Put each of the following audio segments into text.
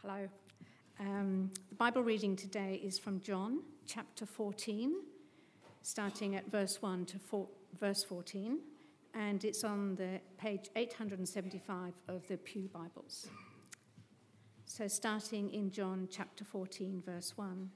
Hello. The Bible reading today is from John chapter 14, starting at verse 1 to verse 14, and it's on the page 875 of the Pew Bibles. So starting in John chapter 14, verse 1.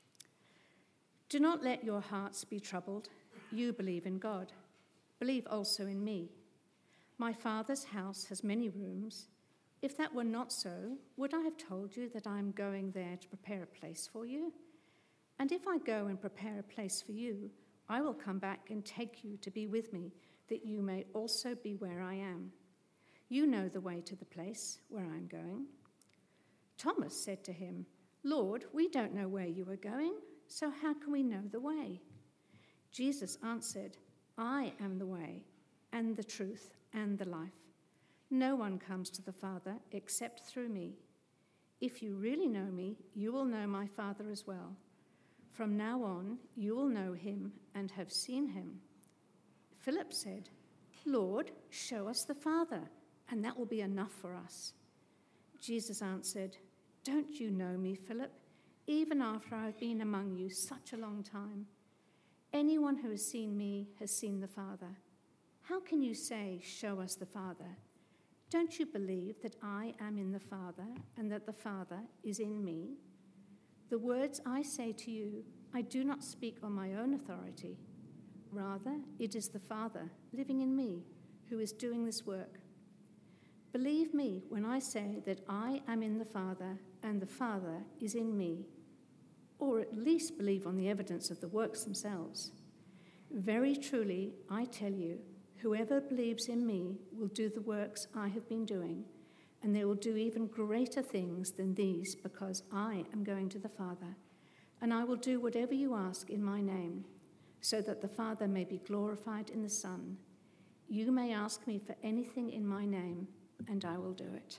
Do not let your hearts be troubled. You believe in God. Believe also in me. My Father's house has many rooms. If that were not so, would I have told you that I am going there to prepare a place for you? And if I go and prepare a place for you, I will come back and take you to be with me, that you may also be where I am. You know the way to the place where I am going. Thomas said to him, Lord, we don't know where you are going, so how can we know the way? Jesus answered, I am the way, and the truth, and the life. No one comes to the Father except through me. If you really know me, you will know my Father as well. From now on, you will know him and have seen him. Philip said, Lord, show us the Father, and that will be enough for us. Jesus answered, Don't you know me, Philip, even after I have been among you such a long time? Anyone who has seen me has seen the Father. How can you say, show us the Father? Don't you believe that I am in the Father and that the Father is in me? The words I say to you, I do not speak on my own authority. Rather, it is the Father living in me who is doing this work. Believe me when I say that I am in the Father and the Father is in me, or at least believe on the evidence of the works themselves. Very truly, I tell you, whoever believes in me will do the works I have been doing, and they will do even greater things than these, because I am going to the Father, and I will do whatever you ask in my name, so that the Father may be glorified in the Son. You may ask me for anything in my name, and I will do it.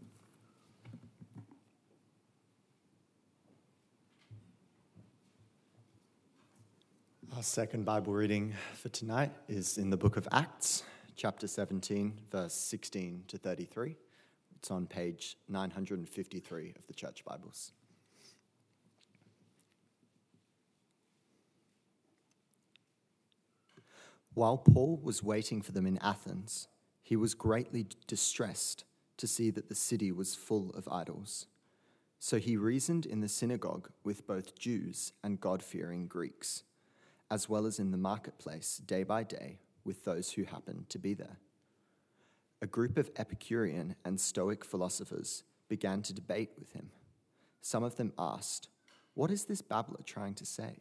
Our second Bible reading for tonight is in the book of Acts, chapter 17, verse 16 to 33. It's on page 953 of the Church Bibles. While Paul was waiting for them in Athens, he was greatly distressed to see that the city was full of idols. So he reasoned in the synagogue with both Jews and God-fearing Greeks, as well as in the marketplace day by day with those who happened to be there. A group of Epicurean and Stoic philosophers began to debate with him. Some of them asked, "What is this babbler trying to say?"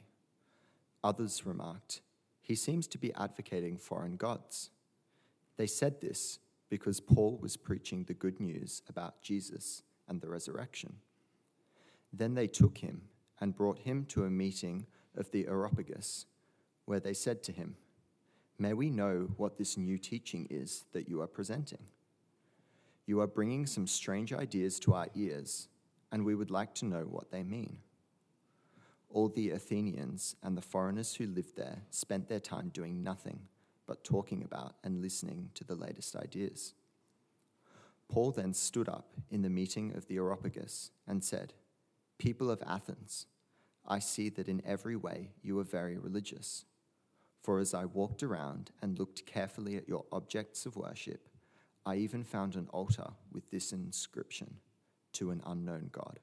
Others remarked, "He seems to be advocating foreign gods." They said this because Paul was preaching the good news about Jesus and the resurrection. Then they took him and brought him to a meeting of the Areopagus, where they said to him, "May we know what this new teaching is that you are presenting? You are bringing some strange ideas to our ears, and we would like to know what they mean." All the Athenians and the foreigners who lived there spent their time doing nothing but talking about and listening to the latest ideas. Paul then stood up in the meeting of the Areopagus and said, "People of Athens, I see that in every way you are very religious. For as I walked around and looked carefully at your objects of worship, I even found an altar with this inscription, 'To an unknown God.'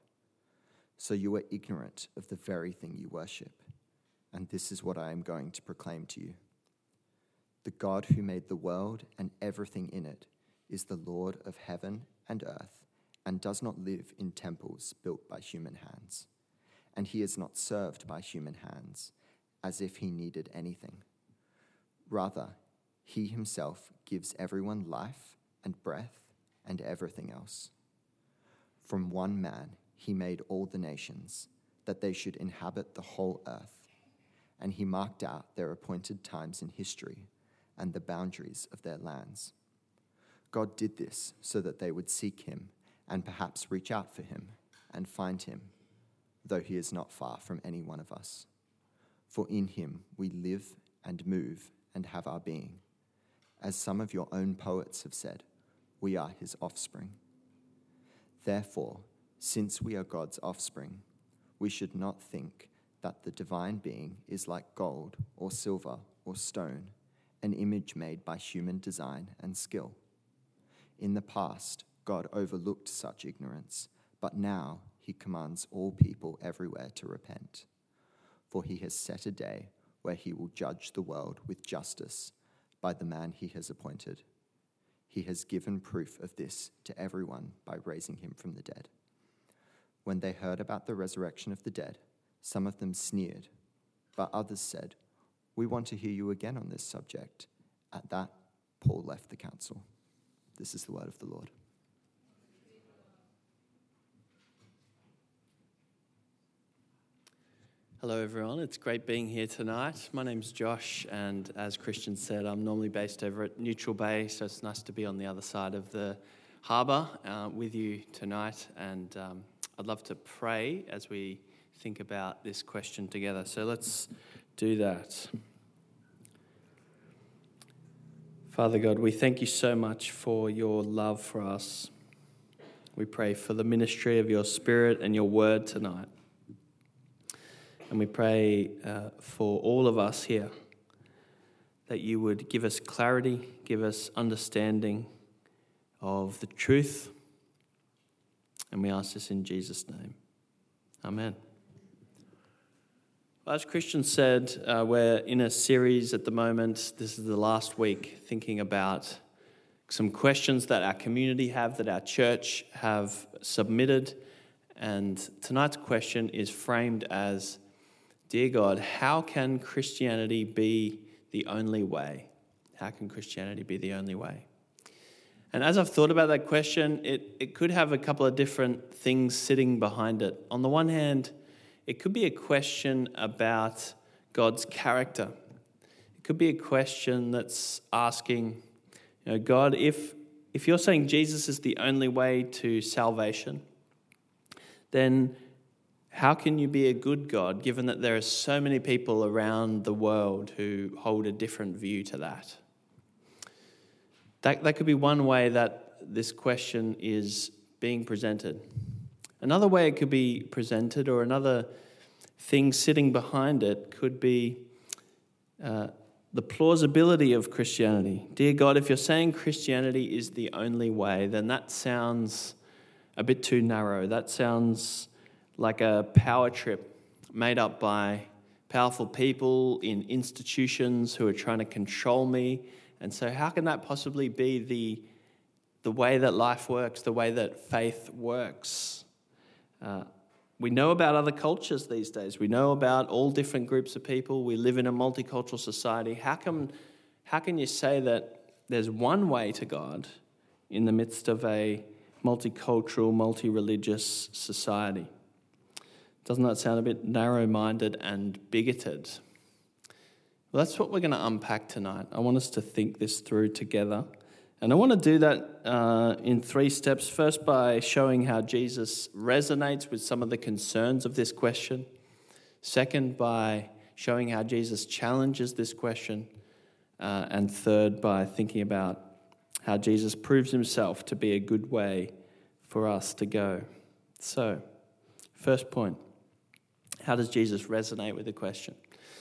So you are ignorant of the very thing you worship, and this is what I am going to proclaim to you. The God who made the world and everything in it is the Lord of heaven and earth, and does not live in temples built by human hands. And he is not served by human hands as if he needed anything. Rather, he himself gives everyone life and breath and everything else. From one man he made all the nations, that they should inhabit the whole earth, and he marked out their appointed times in history and the boundaries of their lands. God did this so that they would seek him and perhaps reach out for him and find him, though he is not far from any one of us. For in him we live and move and have our being. As some of your own poets have said, we are his offspring. Therefore, Since we are God's offspring, we should not think that the divine being is like gold or silver or stone, an image made by human design and skill. In the past, God overlooked such ignorance, but now he commands all people everywhere to repent. For he has set a day where he will judge the world with justice by the man he has appointed. He has given proof of this to everyone by raising him from the dead. When they heard about the resurrection of the dead, some of them sneered, but others said, "We want to hear you again on this subject." At that, Paul left the council. This is the word of the Lord. Hello everyone, it's great being here tonight. My name's Josh, and as Christian said, I'm normally based over at Neutral Bay, so it's nice to be on the other side of the harbour with you tonight, and I'd love to pray as we think about this question together. So let's do that. Father God, we thank you so much for your love for us. We pray for the ministry of your Spirit and your word tonight. And we pray for all of us here that you would give us clarity, give us understanding of the truth. And we ask this in Jesus' name. Amen. Well, as Christian said, we're in a series at the moment. This is the last week, thinking about some questions that our community have, that our church have submitted. And tonight's question is framed as, Dear God, how can Christianity be the only way? How can Christianity be the only way? And as I've thought about that question, it could have a couple of different things sitting behind it. On the one hand, it could be a question about God's character. It could be a question that's asking, God, if you're saying Jesus is the only way to salvation, then how can you be a good God, given that there are so many people around the world who hold a different view to that? That could be one way that this question is being presented. Another way it could be presented, or another thing sitting behind it, could be the plausibility of Christianity. Dear God, if you're saying Christianity is the only way, then that sounds a bit too narrow. That sounds like a power trip made up by powerful people in institutions who are trying to control me. And so how can that possibly be the way that life works, the way that faith works? We know about other cultures these days. We know about all different groups of people. We live in a multicultural society. How can you say that there's one way to God in the midst of a multicultural, multi-religious society? Doesn't that sound a bit narrow-minded and bigoted? Well, that's what we're going to unpack tonight. I want us to think this through together. And I want to do that in 3 steps. First, by showing how Jesus resonates with some of the concerns of this question. Second, by showing how Jesus challenges this question. And third, by thinking about how Jesus proves himself to be a good way for us to go. So, first point. How does Jesus resonate with the question?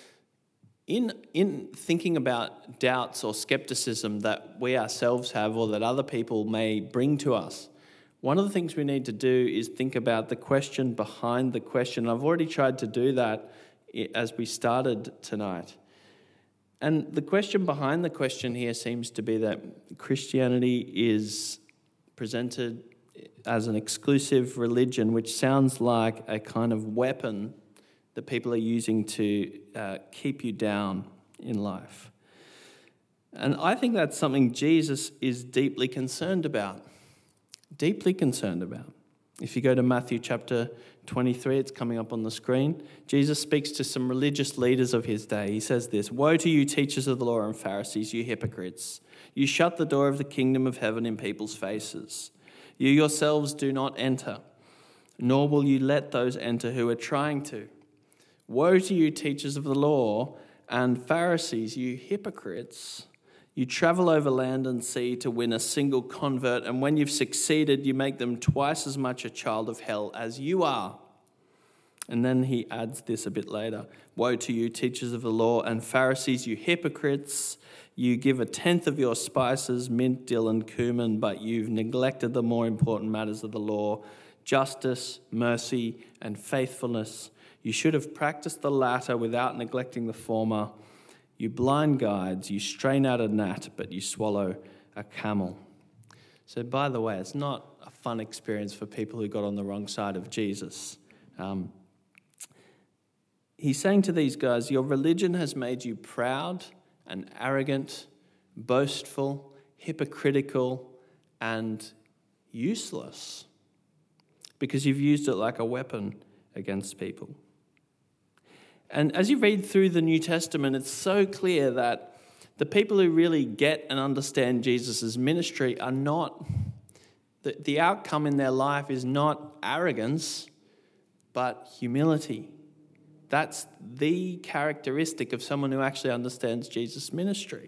In thinking about doubts or skepticism that we ourselves have or that other people may bring to us, one of the things we need to do is think about the question behind the question. I've already tried to do that as we started tonight. And the question behind the question here seems to be that Christianity is presented as an exclusive religion, which sounds like a kind of weapon that people are using to keep you down in life. And I think that's something Jesus is deeply concerned about. Deeply concerned about. If you go to Matthew chapter 23, it's coming up on the screen. Jesus speaks to some religious leaders of his day. He says this, "Woe to you, teachers of the law and Pharisees, you hypocrites! You shut the door of the kingdom of heaven in people's faces. You yourselves do not enter, nor will you let those enter who are trying to. Woe to you, teachers of the law and Pharisees, you hypocrites! You travel over land and sea to win a single convert, and when you've succeeded, you make them twice as much a child of hell as you are. And then he adds this a bit later. Woe to you, teachers of the law and Pharisees, you hypocrites! You give 1/10 of your spices, mint, dill, and cumin, but you've neglected the more important matters of the law, justice, mercy, and faithfulness. You should have practiced the latter without neglecting the former. You blind guides, you strain out a gnat, but you swallow a camel. So, by the way, it's not a fun experience for people who got on the wrong side of Jesus. He's saying to these guys, your religion has made you proud and arrogant, boastful, hypocritical, and useless because you've used it like a weapon against people. And as you read through the New Testament, it's so clear that the people who really get and understand Jesus' ministry are not, the outcome in their life is not arrogance, but humility. That's the characteristic of someone who actually understands Jesus' ministry.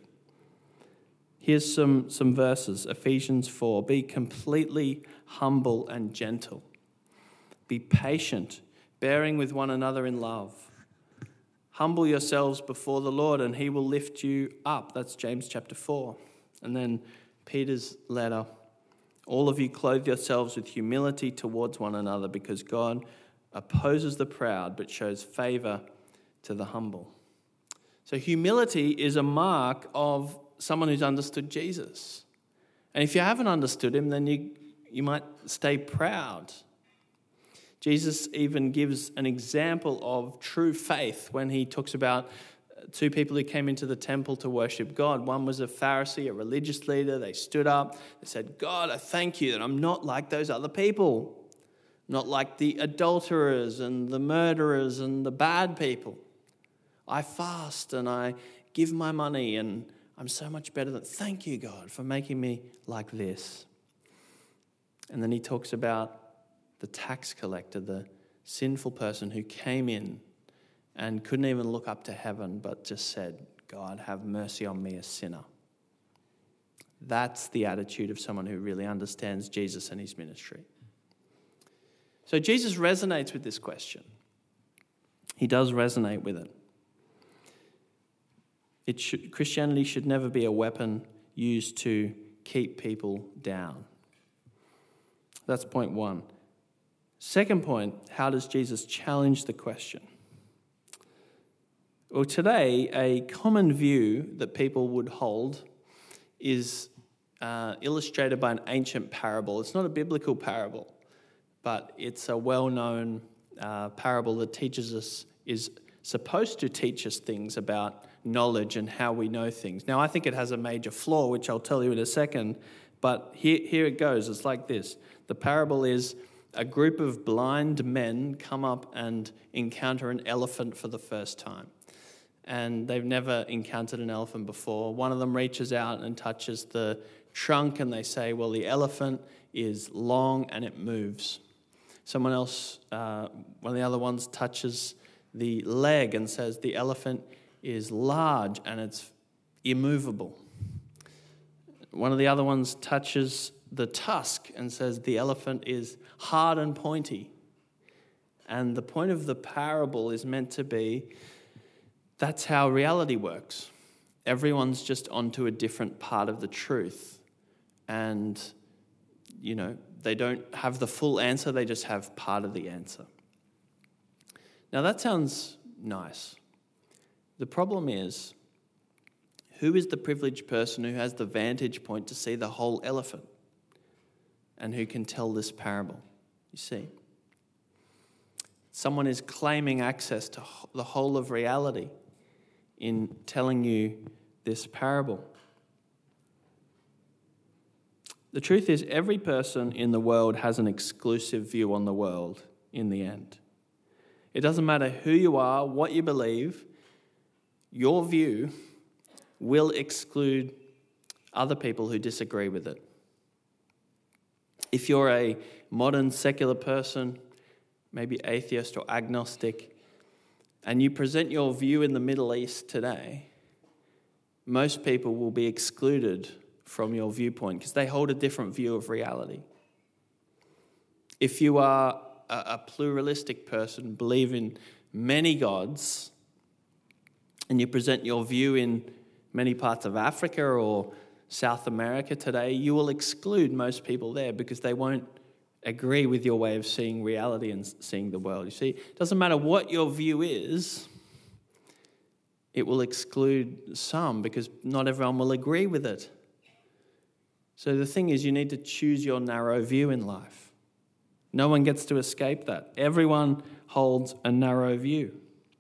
Here's some verses. Ephesians 4. Be completely humble and gentle. Be patient, bearing with one another in love. Humble yourselves before the Lord and he will lift you up. That's James chapter 4. And then Peter's letter. All of you clothe yourselves with humility towards one another because God opposes the proud but shows favor to the humble. So humility is a mark of someone who's understood Jesus. And if you haven't understood him, then you might stay proud. Jesus even gives an example of true faith when he talks about two people who came into the temple to worship God. One was a Pharisee, a religious leader. They stood up. They said, God, I thank you that I'm not like those other people. Not like the adulterers and the murderers and the bad people. I fast and I give my money and I'm so much better than... Thank you, God, for making me like this. And then he talks about the tax collector, the sinful person who came in and couldn't even look up to heaven but just said, God, have mercy on me, a sinner. That's the attitude of someone who really understands Jesus and his ministry. So Jesus resonates with this question. He does resonate with it. Christianity should never be a weapon used to keep people down. That's point one. Second point, how does Jesus challenge the question? Well, today, a common view that people would hold is illustrated by an ancient parable. It's not a biblical parable, but it's a well-known parable that is supposed to teach us things about knowledge and how we know things. Now, I think it has a major flaw, which I'll tell you in a second, but here it goes. It's like this. The parable is a group of blind men come up and encounter an elephant for the first time. And they've never encountered an elephant before. One of them reaches out and touches the trunk and they say, well, the elephant is long and it moves. Someone else, one of the other ones, touches the leg and says the elephant is large and it's immovable. One of the other ones touches the tusk and says the elephant is hard and pointy. And the point of the parable is meant to be that's how reality works. Everyone's just onto a different part of the truth. And, they don't have the full answer, they just have part of the answer. Now that sounds nice. The problem is, who is the privileged person who has the vantage point to see the whole elephant and who can tell this parable? You see, someone is claiming access to the whole of reality in telling you this parable. The truth is, every person in the world has an exclusive view on the world in the end. It doesn't matter who you are, what you believe, your view will exclude other people who disagree with it. If you're a modern secular person, maybe atheist or agnostic, and you present your view in the Middle East today, most people will be excluded from your viewpoint because they hold a different view of reality. If you are a pluralistic person, believe in many gods, and you present your view in many parts of Africa or South America today, you will exclude most people there because they won't agree with your way of seeing reality and seeing the world. You see, it doesn't matter what your view is, it will exclude some because not everyone will agree with it. So the thing is, you need to choose your narrow view in life. No one gets to escape that. Everyone holds a narrow view.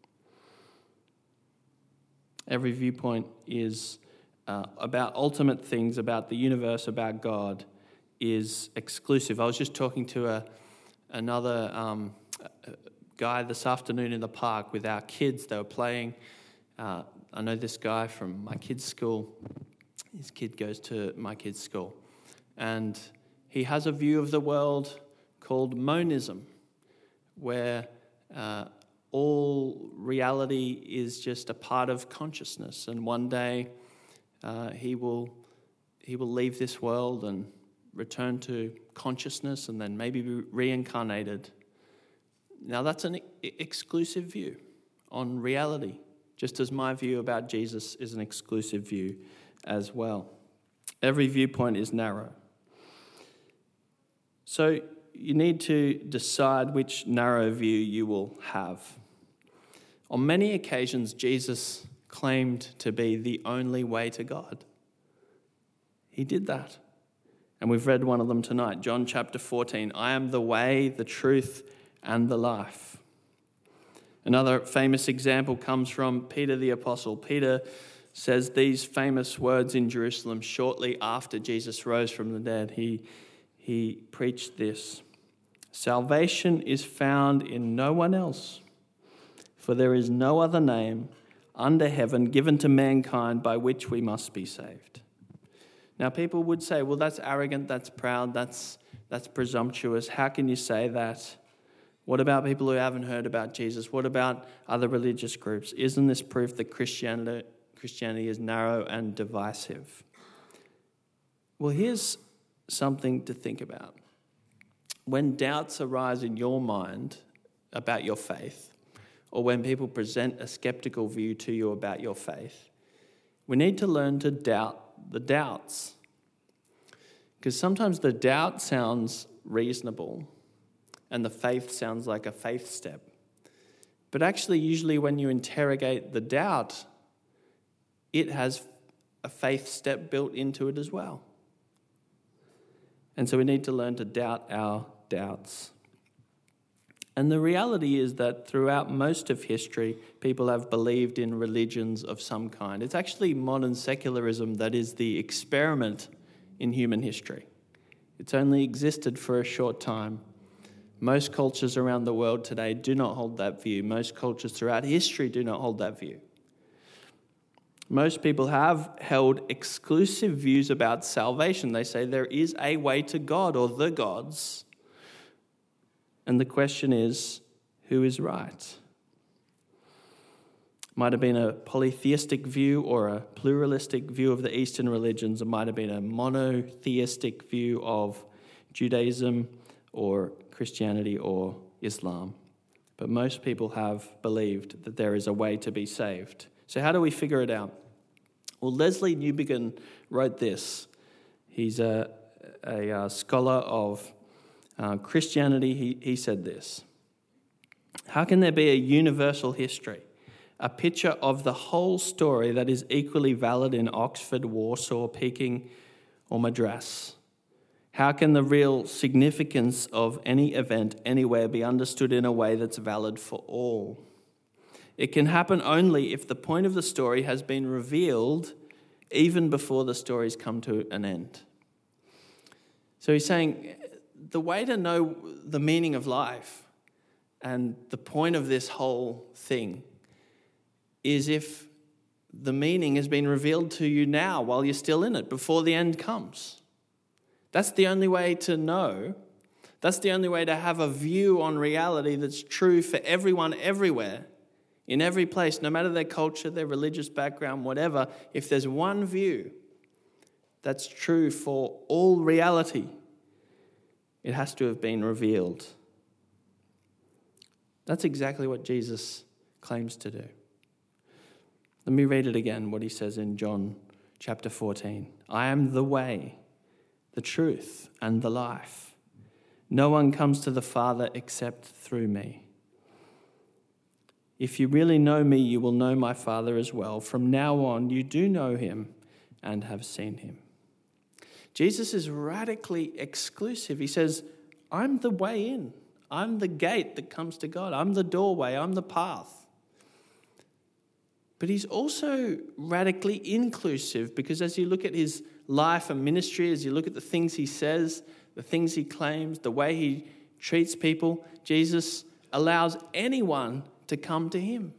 Every viewpoint is about ultimate things, about the universe, about God, is exclusive. I was just talking to another guy this afternoon in the park with our kids. They were playing. I know this guy from my kids' school. His kid goes to my kids' school. And he has a view of the world called monism, where all reality is just a part of consciousness. And one day he will leave this world and return to consciousness and then maybe be reincarnated. Now that's an exclusive view on reality, just as my view about Jesus is an exclusive view as well. Every viewpoint is narrow. So you need to decide which narrow view you will have. On many occasions, Jesus claimed to be the only way to God. He did that. And we've read one of them tonight, John chapter 14. I am the way, the truth, and the life. Another famous example comes from Peter the Apostle. Peter says these famous words in Jerusalem shortly after Jesus rose from the dead. He preached this. Salvation is found in no one else, for there is no other name under heaven given to mankind by which we must be saved. Now people would say, well, that's arrogant, that's proud, that's presumptuous. How can you say that? What about people who haven't heard about Jesus? What about other religious groups? Isn't this proof that Christianity is narrow and divisive? Well, here's something to think about. When doubts arise in your mind about your faith, or when people present a skeptical view to you about your faith, we need to learn to doubt the doubts. Because sometimes the doubt sounds reasonable and the faith sounds like a faith step. But actually, usually when you interrogate the doubt, it has a faith step built into it as well. And so we need to learn to doubt our doubts. And the reality is that throughout most of history, people have believed in religions of some kind. It's actually modern secularism that is the experiment in human history. It's only existed for a short time. Most cultures around the world today do not hold that view. Most cultures throughout history do not hold that view. Most people have held exclusive views about salvation. They say there is a way to God or the gods. And the question is, who is right? Might have been a polytheistic view or a pluralistic view of the Eastern religions. It might have been a monotheistic view of Judaism or Christianity or Islam. But most people have believed that there is a way to be saved. So how do we figure it out? Well, Leslie Newbigin wrote this. He's a scholar of Christianity. He said this. How can there be a universal history, a picture of the whole story that is equally valid in Oxford, Warsaw, Peking, or Madras? How can the real significance of any event anywhere be understood in a way that's valid for all? It can happen only if the point of the story has been revealed even before the stories come to an end. So he's saying the way to know the meaning of life and the point of this whole thing is if the meaning has been revealed to you now while you're still in it, before the end comes. That's the only way to know. That's the only way to have a view on reality that's true for everyone everywhere, In every place, no matter their culture, their religious background, whatever, if there's one view that's true for all reality, it has to have been revealed. That's exactly what Jesus claims to do. Let me read it again, what he says in John chapter 14. I am the way, the truth, and the life. No one comes to the Father except through me. If you really know me, you will know my Father as well. From now on, you do know him and have seen him. Jesus is radically exclusive. He says, I'm the way in. I'm the gate that comes to God. I'm the doorway. I'm the path. But he's also radically inclusive, because as you look at his life and ministry, as you look at the things he says, the things he claims, the way he treats people, Jesus allows anyone to come to him.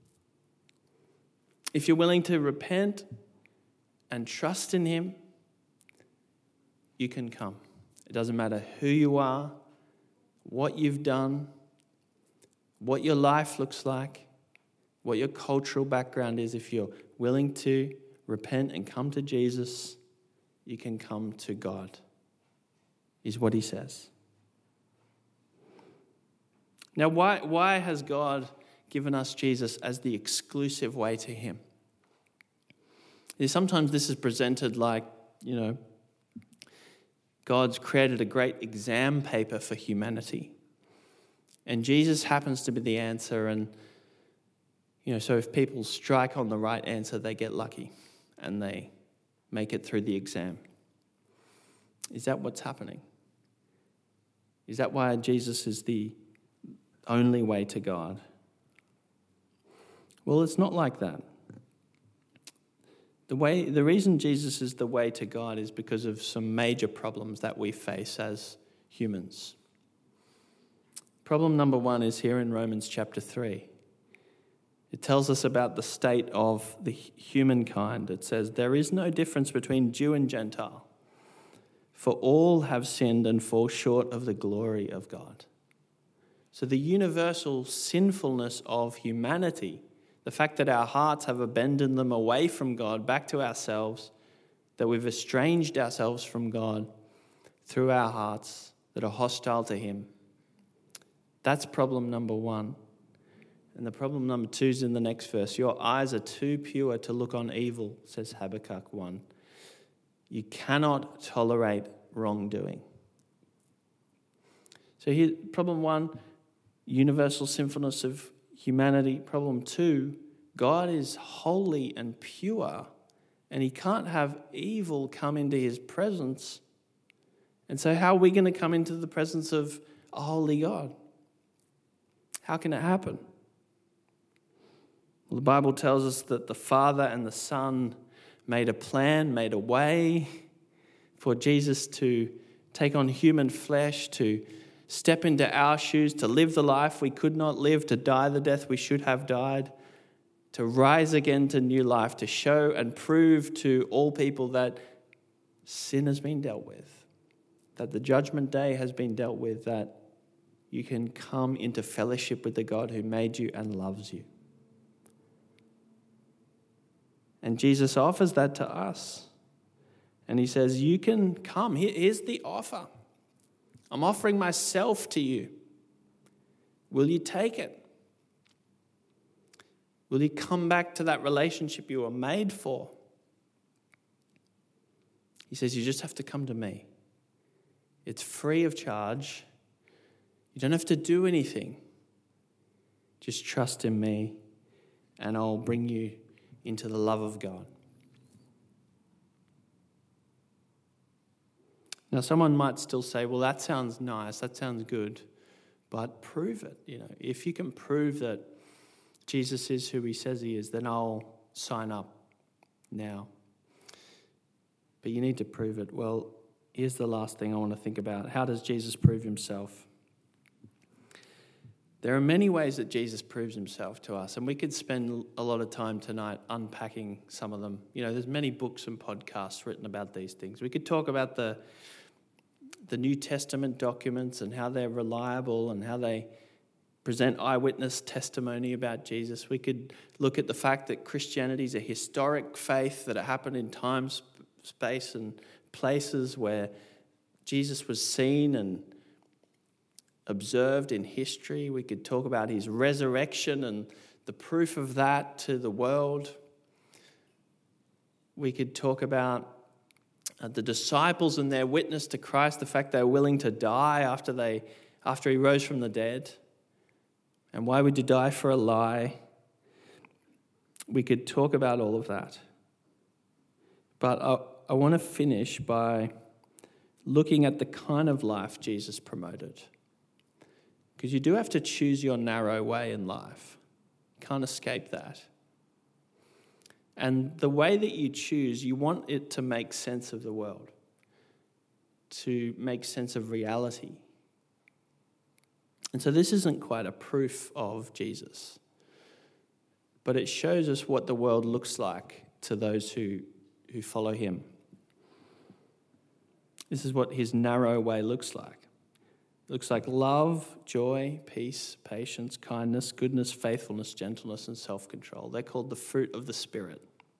If you're willing to repent and trust in him, you can come. It doesn't matter who you are, what you've done, what your life looks like, what your cultural background is. If you're willing to repent and come to Jesus, you can come to God, is what he says. Now, why has God given us Jesus as the exclusive way to him? Sometimes this is presented like, God's created a great exam paper for humanity, and Jesus happens to be the answer. And, so if people strike on the right answer, they get lucky and they make it through the exam. Is that what's happening? Is that why Jesus is the only way to God? Well, it's not like that. The reason Jesus is the way to God is because of some major problems that we face as humans. Problem number 1 is here in Romans chapter 3. It tells us about the state of the humankind. It says, there is no difference between Jew and Gentile, for all have sinned and fall short of the glory of God. So the universal sinfulness of humanity, the fact that our hearts have abandoned them away from God, back to ourselves, that we've estranged ourselves from God through our hearts that are hostile to him. That's problem number 1. And the problem number 2 is in the next verse. Your eyes are too pure to look on evil, says Habakkuk 1. You cannot tolerate wrongdoing. So here, problem 1, universal sinfulness of humanity. Problem 2, God is holy and pure, and he can't have evil come into his presence. And so how are we going to come into the presence of a holy God? How can it happen? Well, the Bible tells us that the Father and the Son made a plan, made a way for Jesus to take on human flesh, to step into our shoes, to live the life we could not live, to die the death we should have died, to rise again to new life, to show and prove to all people that sin has been dealt with, that the judgment day has been dealt with, that you can come into fellowship with the God who made you and loves you. And Jesus offers that to us. And he says, you can come. Here's the offer. I'm offering myself to you. Will you take it? Will you come back to that relationship you were made for? He says, you just have to come to me. It's free of charge. You don't have to do anything. Just trust in me, and I'll bring you into the love of God. Now, someone might still say, well, that sounds nice, that sounds good, but prove it. If you can prove that Jesus is who he says he is, then I'll sign up now. But you need to prove it. Well, here's the last thing I want to think about. How does Jesus prove himself? There are many ways that Jesus proves himself to us, and we could spend a lot of time tonight unpacking some of them. There's many books and podcasts written about these things. We could talk about the New Testament documents and how they're reliable and how they present eyewitness testimony about Jesus. We could look at the fact that Christianity is a historic faith, that it happened in time, space, and places where Jesus was seen and observed in history. We could talk about his resurrection and the proof of that to the world. We could talk about the disciples and their witness to Christ, the fact they were willing to die after he rose from the dead. And why would you die for a lie? We could talk about all of that. But I want to finish by looking at the kind of life Jesus promoted. Because you do have to choose your narrow way in life. You can't escape that. And the way that you choose, you want it to make sense of the world, to make sense of reality. And so this isn't quite a proof of Jesus, but it shows us what the world looks like to those who follow him. This is what his narrow way looks like. It looks like love, joy, peace, patience, kindness, goodness, faithfulness, gentleness, and self-control. They're called the fruit of the Spirit.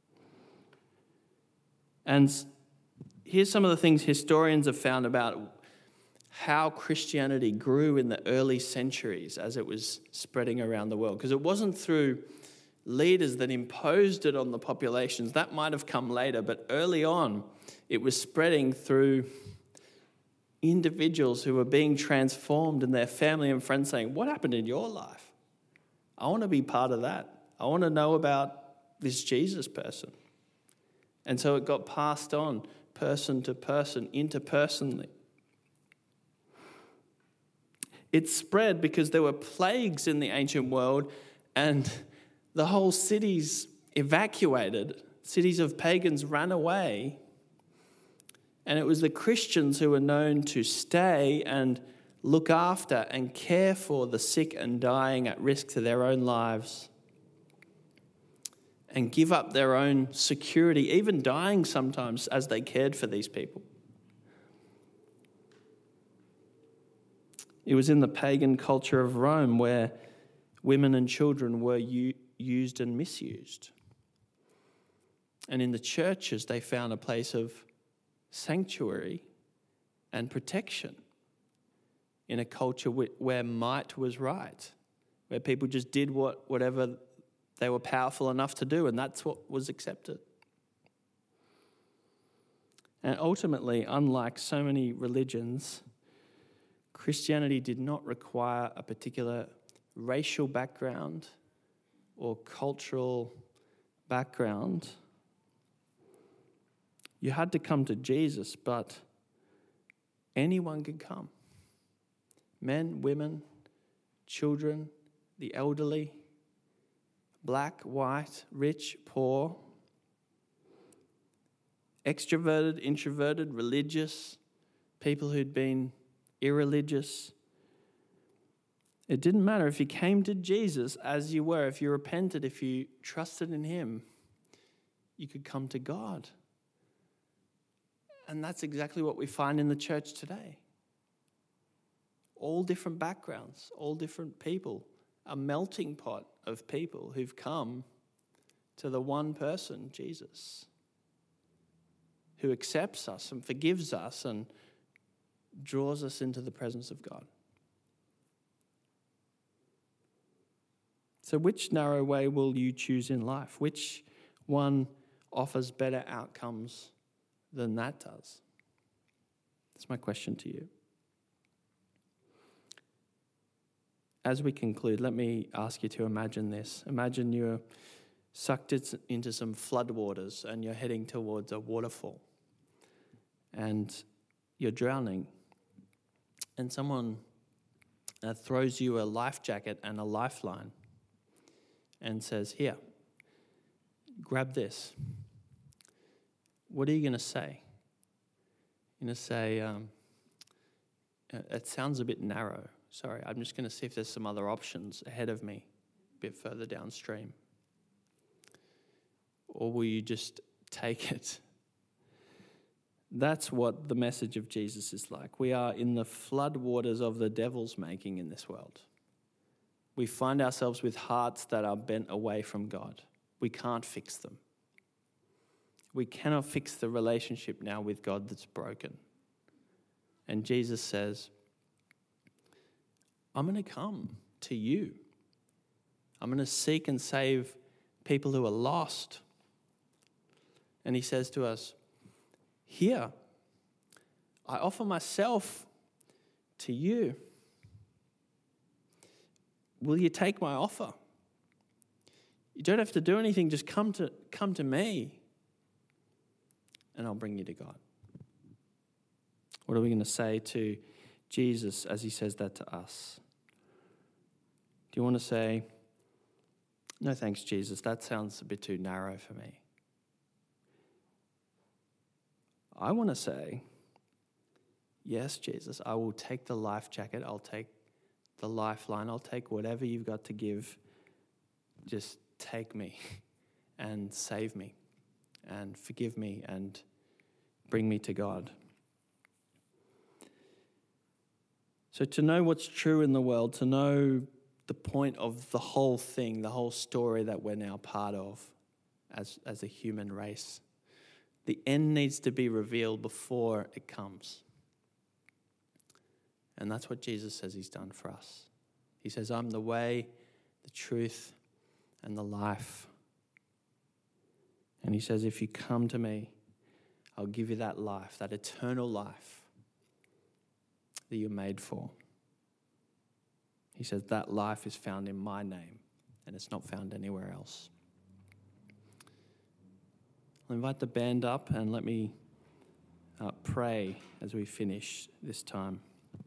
And here's some of the things historians have found about how Christianity grew in the early centuries as it was spreading around the world. Because it wasn't through leaders that imposed it on the populations. That might have come later, but early on, it was spreading through individuals who were being transformed and their family and friends saying, what happened in your life? I want to be part of that. I want to know about this Jesus person. And so it got passed on person to person, interpersonally. It spread because there were plagues in the ancient world and the whole cities evacuated. Cities of pagans ran away. And it was the Christians who were known to stay and look after and care for the sick and dying at risk to their own lives and give up their own security, even dying sometimes as they cared for these people. It was in the pagan culture of Rome where women and children were used and misused. And in the churches, they found a place of sanctuary and protection in a culture where might was right, where people just did whatever they were powerful enough to do, and that's what was accepted. And ultimately, unlike so many religions, Christianity did not require a particular racial background or cultural background. You had to come to Jesus, but anyone could come. Men, women, children, the elderly, black, white, rich, poor, extroverted, introverted, religious, people who'd been irreligious. It didn't matter if you came to Jesus as you were, if you repented, if you trusted in him, you could come to God. And that's exactly what we find in the church today. All different backgrounds, all different people, a melting pot of people who've come to the one person, Jesus, who accepts us and forgives us and draws us into the presence of God. So which narrow way will you choose in life? Which one offers better outcomes than that does? That's my question to you. As we conclude, let me ask you to imagine this. Imagine you're sucked into some floodwaters and you're heading towards a waterfall and you're drowning, and someone throws you a life jacket and a lifeline and says, here, grab this. What are you going to say? You're going to say, it sounds a bit narrow. Sorry, I'm just going to see if there's some other options ahead of me, a bit further downstream. Or will you just take it? That's what the message of Jesus is like. We are in the floodwaters of the devil's making in this world. we find ourselves with hearts that are bent away from God. We can't fix them. We cannot fix the relationship now with God that's broken. And Jesus says, I'm going to come to you. I'm going to seek and save people who are lost. And he says to us, here, I offer myself to you. Will you take my offer? You don't have to do anything, just come to me, and I'll bring you to God. What are we going to say to Jesus as he says that to us? Do you want to say, no thanks, Jesus, that sounds a bit too narrow for me? I want to say, yes, Jesus, I will take the life jacket, I'll take the lifeline, I'll take whatever you've got to give. Just take me and save me and forgive me and bring me to God. So to know what's true in the world, to know the point of the whole thing, the whole story that we're now part of as a human race, the end needs to be revealed before it comes. And that's what Jesus says he's done for us. He says, I'm the way, the truth, and the life. And he says, if you come to me, I'll give you that life, that eternal life that you're made for. He says that life is found in my name, and it's not found anywhere else. I'll invite the band up and let me pray as we finish this time.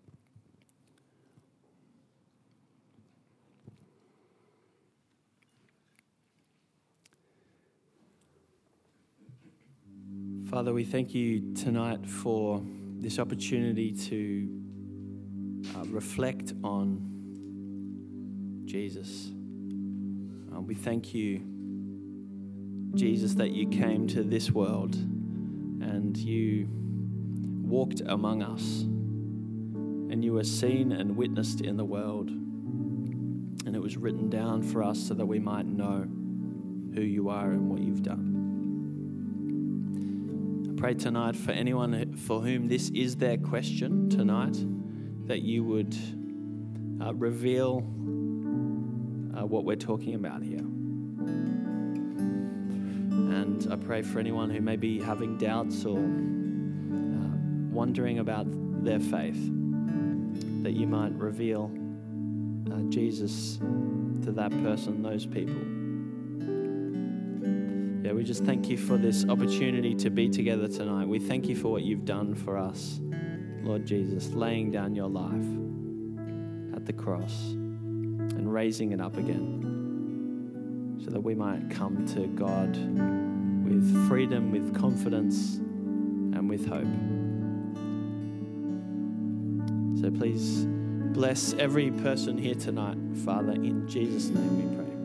Father, we thank you tonight for this opportunity to reflect on Jesus. We thank you, Jesus, that you came to this world and you walked among us and you were seen and witnessed in the world, and it was written down for us so that we might know who you are and what you've done. I pray tonight for anyone for whom this is their question tonight, that you would reveal what we're talking about here. And I pray for anyone who may be having doubts or wondering about their faith, that you might reveal Jesus to that person, those people. Yeah, we just thank you for this opportunity to be together tonight. We thank you for what you've done for us, Lord Jesus, laying down your life at the cross and raising it up again so that we might come to God with freedom, with confidence, and with hope. So please bless every person here tonight, Father, in Jesus' name we pray.